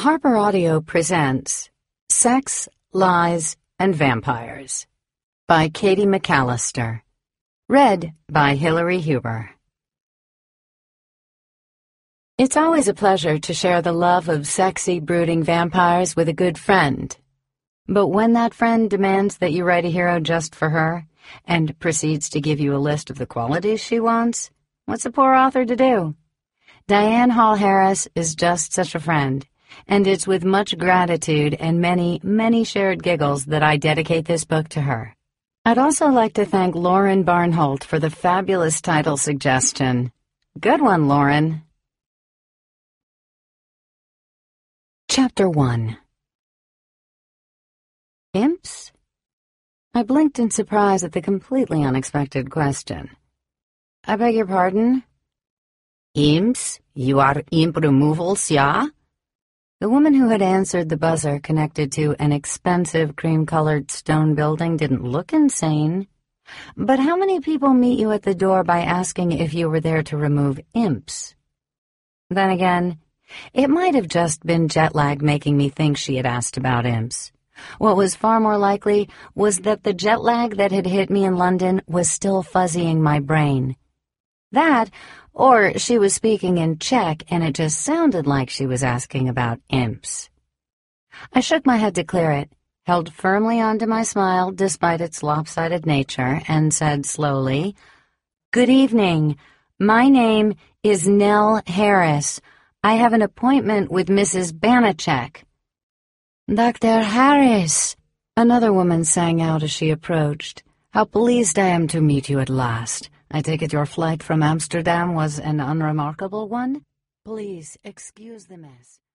Harper Audio presents Sex, Lies, and Vampires by Katie McAllister. Read by Hillary Huber. It's always a pleasure to share the love of sexy, brooding vampires with a good friend. But when that friend demands that you write a hero just for her, and proceeds to give you a list of the qualities she wants, what's a poor author to do? Diane Hall Harris is just such a friend, and it's with much gratitude and many, many shared giggles that I dedicate this book to her. I'd also like to thank Lauren Barnholt for the fabulous title suggestion. Good one, Lauren. Chapter 1. Imps? I blinked in surprise at the completely unexpected question. I beg your pardon? Imps? You are imp removals, yeah? The woman who had answered the buzzer connected to an expensive cream-colored stone building didn't look insane. But how many people meet you at the door by asking if you were there to remove imps? Then again, it might have just been jet lag making me think she had asked about imps. What was far more likely was that the jet lag that had hit me in London was still fuzzying my brain. That, or she was speaking in Czech and it just sounded like she was asking about imps. I shook my head to clear it, held firmly onto my smile despite its lopsided nature, and said slowly, "Good evening. My name is Nell Harris. I have an appointment with Mrs. Banachek." "Dr. Harris," another woman sang out as she approached. "How pleased I am to meet you at last. I take it your flight from Amsterdam was an unremarkable one? Please excuse the mess."